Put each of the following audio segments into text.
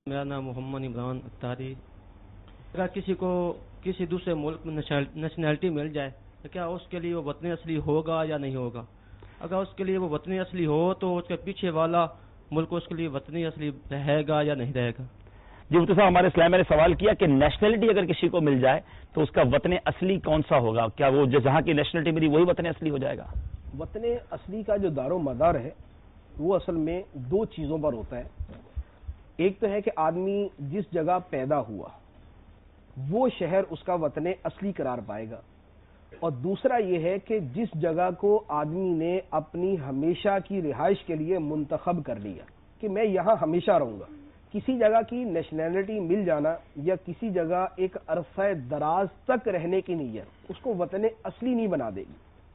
میرا نام محمد عمران اختاری۔ اگر کسی کو کسی دوسرے ملک میں نیشنلٹی مل جائے تو کیا اس کے لیے وہ وطن اصلی ہوگا یا نہیں ہوگا؟ اگر اس کے لیے وہ وطن اصلی ہو تو اس کے پیچھے والا ملک اس کے لیے وطن اصلی رہے گا یا نہیں رہے گا؟ جی مفتی صاحب، ہمارے اسلام نے سوال کیا کہ نیشنلٹی اگر کسی کو مل جائے تو اس کا وطن اصلی کون سا ہوگا؟ کیا وہ جہاں کی نیشنلٹی ملی وہی وطن اصلی ہو جائے گا؟ وطن اصلی کا جو دار و مدار ہے وہ اصل میں دو چیزوں پر ہوتا ہے۔ ایک تو ہے کہ آدمی جس جگہ پیدا ہوا وہ شہر اس کا وطن اصلی قرار پائے گا، اور دوسرا یہ ہے کہ جس جگہ کو آدمی نے اپنی ہمیشہ کی رہائش کے لیے منتخب کر لیا کہ میں یہاں ہمیشہ رہوں گا۔ کسی جگہ کی نیشنلٹی مل جانا یا کسی جگہ ایک عرصہ دراز تک رہنے کی نیت اس کو وطن اصلی نہیں بنا دے گی۔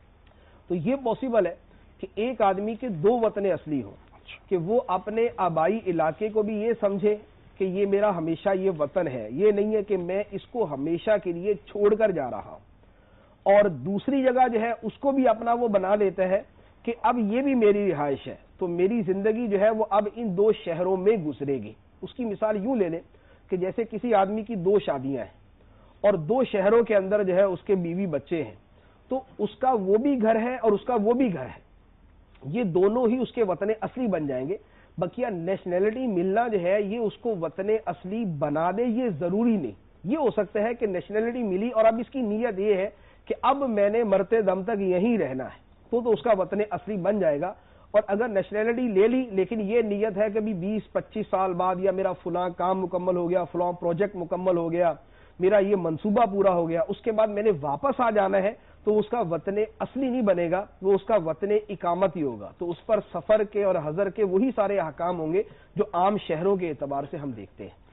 تو یہ پاسبل ہے کہ ایک آدمی کے دو وطن اصلی ہوں، کہ وہ اپنے آبائی علاقے کو بھی یہ سمجھے کہ یہ میرا ہمیشہ یہ وطن ہے، یہ نہیں ہے کہ میں اس کو ہمیشہ کے لیے چھوڑ کر جا رہا ہوں، اور دوسری جگہ جو ہے اس کو بھی اپنا وہ بنا لیتا ہے کہ اب یہ بھی میری رہائش ہے، تو میری زندگی جو ہے وہ اب ان دو شہروں میں گزرے گی۔ اس کی مثال یوں لے لیں کہ جیسے کسی آدمی کی دو شادیاں ہیں اور دو شہروں کے اندر جو ہے اس کے بیوی بچے ہیں، تو اس کا وہ بھی گھر ہے اور اس کا وہ بھی گھر ہے، یہ دونوں ہی اس کے وطن اصلی بن جائیں گے۔ بقیہ نیشنلٹی ملنا جو ہے یہ اس کو وطن اصلی بنا دے یہ ضروری نہیں۔ یہ ہو سکتا ہے کہ نیشنلٹی ملی اور اب اس کی نیت یہ ہے کہ اب میں نے مرتے دم تک یہیں رہنا ہے، تو اس کا وطن اصلی بن جائے گا۔ اور اگر نیشنلٹی لے لی لیکن یہ نیت ہے کہ بھی 20-25 سال بعد یا میرا فلاں کام مکمل ہو گیا، فلاں پروجیکٹ مکمل ہو گیا، میرا یہ منصوبہ پورا ہو گیا، اس کے بعد میں نے واپس آ جانا ہے، تو اس کا وطن اصلی نہیں بنے گا، وہ اس کا وطن اقامت ہی ہوگا۔ تو اس پر سفر کے اور حضر کے وہی سارے احکام ہوں گے جو عام شہروں کے اعتبار سے ہم دیکھتے ہیں۔